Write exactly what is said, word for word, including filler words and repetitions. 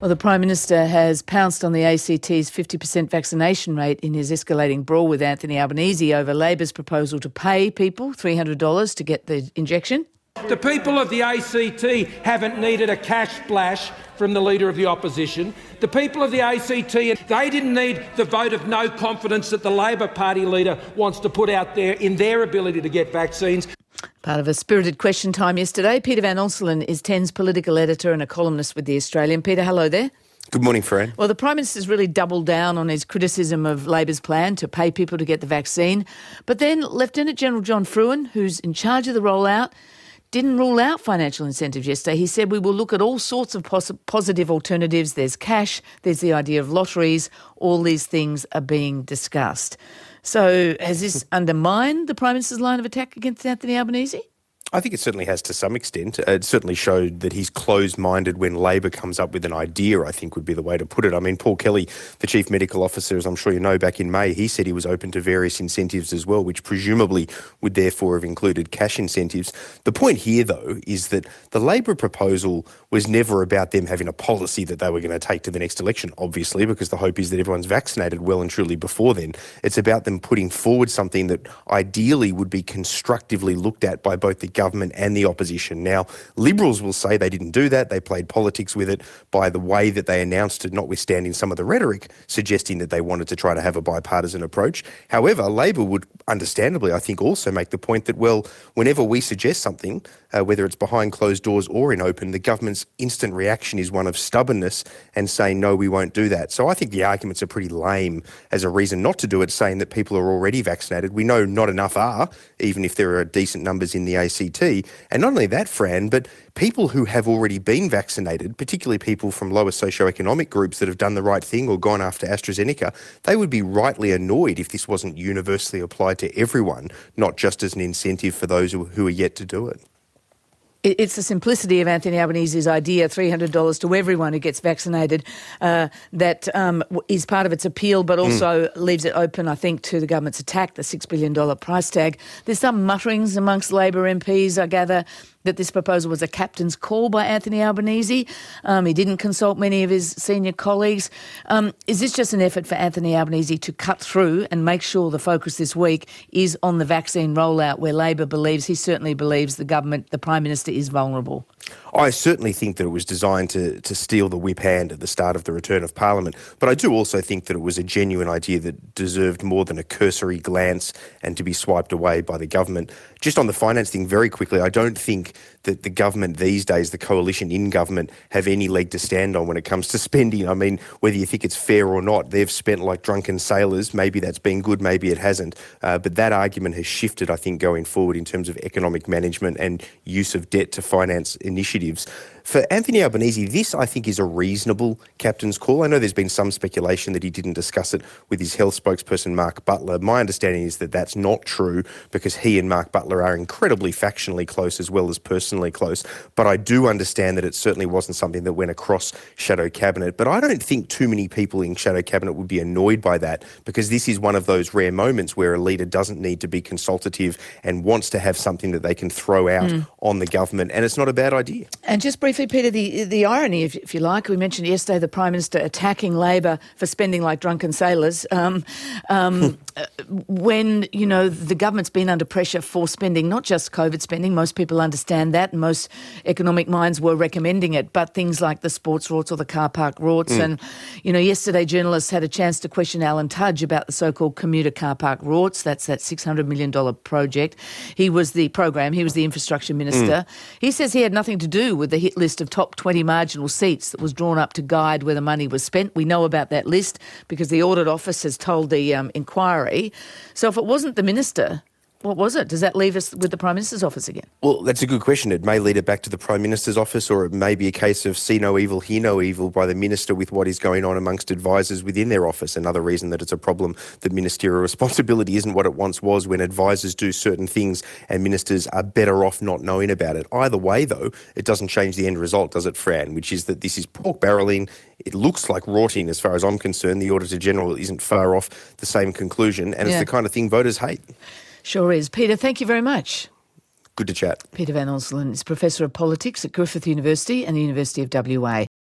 Well, the Prime Minister has pounced on the A C T's fifty percent vaccination rate in his escalating brawl with Anthony Albanese over Labor's proposal to pay people three hundred dollars to get the injection. The people of the A C T haven't needed a cash splash from the Leader of the Opposition. The people of the A C T, they didn't need the vote of no confidence that the Labor Party leader wants to put out there in their ability to get vaccines. Part of a spirited question time yesterday. Peter Van Onselen is Ten's political editor and a columnist with The Australian. Peter, hello there. Good morning, Fran. Well, the Prime Minister's really doubled down on his criticism of Labor's plan to pay people to get the vaccine. But then Lieutenant General John Frewen, who's in charge of the rollout, didn't rule out financial incentives yesterday. He said we will look at all sorts of pos- positive alternatives. There's cash, there's the idea of lotteries. All these things are being discussed. So has this undermined the Prime Minister's line of attack against Anthony Albanese? I think it certainly has to some extent. It certainly showed that he's closed-minded when Labor comes up with an idea, I think would be the way to put it. I mean, Paul Kelly, the Chief Medical Officer, as I'm sure you know, back in May, he said he was open to various incentives as well, which presumably would therefore have included cash incentives. The point here, though, is that the Labor proposal was never about them having a policy that they were going to take to the next election, obviously, because the hope is that everyone's vaccinated well and truly before then. It's about them putting forward something that ideally would be constructively looked at by both the government and the opposition. Now, Liberals will say they didn't do that. They played politics with it by the way that they announced it, notwithstanding some of the rhetoric suggesting that they wanted to try to have a bipartisan approach. However, Labor would understandably, I think, also make the point that, well, whenever we suggest something, uh, whether it's behind closed doors or in open, the government's instant reaction is one of stubbornness and saying, no, we won't do that. So I think the arguments are pretty lame as a reason not to do it, saying that people are already vaccinated. We know not enough are, even if there are decent numbers in the A C T. And not only that, Fran, but people who have already been vaccinated, particularly people from lower socioeconomic groups that have done the right thing or gone after AstraZeneca, they would be rightly annoyed if this wasn't universally applied to everyone, not just as an incentive for those who, who are yet to do it. It's the simplicity of Anthony Albanese's idea, three hundred dollars to everyone who gets vaccinated, uh, that um, is part of its appeal, but also mm. leaves it open, I think, to the government's attack, the six billion dollars price tag. There's some mutterings amongst Labor M Ps, I gather, that this proposal was a captain's call by Anthony Albanese. Um, he didn't consult many of his senior colleagues. Um, is this just an effort for Anthony Albanese to cut through and make sure the focus this week is on the vaccine rollout, where Labor believes, he certainly believes, the government, the Prime Minister is vulnerable? I certainly think that it was designed to, to steal the whip hand at the start of the return of Parliament, but I do also think that it was a genuine idea that deserved more than a cursory glance and to be swiped away by the government. Just on the finance thing, very quickly, I don't think that the government these days, the coalition in government, have any leg to stand on when it comes to spending. I mean, whether you think it's fair or not, they've spent like drunken sailors. Maybe that's been good, maybe it hasn't. Uh, but that argument has shifted, I think, going forward in terms of economic management and use of debt to finance initiatives. For Anthony Albanese, this, I think, is a reasonable captain's call. I know there's been some speculation that he didn't discuss it with his health spokesperson, Mark Butler. My understanding is that that's not true because he and Mark Butler are incredibly factionally close as well as personally close. But I do understand that it certainly wasn't something that went across Shadow Cabinet. But I don't think too many people in Shadow Cabinet would be annoyed by that because this is one of those rare moments where a leader doesn't need to be consultative and wants to have something that they can throw out mm. on the government. And it's not a bad idea. And just briefly, Peter, the the irony, if, if you like, we mentioned yesterday the Prime Minister attacking Labor for spending like drunken sailors um, um, when, you know, the government's been under pressure for spending, not just COVID spending. Most people understand that and most economic minds were recommending it, but things like the sports rorts or the car park rorts. Mm. And, you know, yesterday journalists had a chance to question Alan Tudge about the so-called commuter car park rorts. That's that six hundred million dollars project. He was the program, he was the infrastructure minister. Mm. He says he had nothing to do with the hit list of top twenty marginal seats that was drawn up to guide where the money was spent. We know about that list because the Audit Office has told the um, inquiry. So if it wasn't the minister, what was it? Does that leave us with the Prime Minister's office again? Well, that's a good question. It may lead it back to the Prime Minister's office, or it may be a case of see no evil, hear no evil by the Minister with what is going on amongst advisors within their office. Another reason that it's a problem that ministerial responsibility isn't what it once was when advisors do certain things and ministers are better off not knowing about it. Either way, though, it doesn't change the end result, does it, Fran? Which is that this is pork barrelling. It looks like rorting as far as I'm concerned. The Auditor General isn't far off the same conclusion, and yeah. it's the kind of thing voters hate. Sure is. Peter, thank you very much. Good to chat. Peter Van Onselen is Professor of Politics at Griffith University and the University of W A.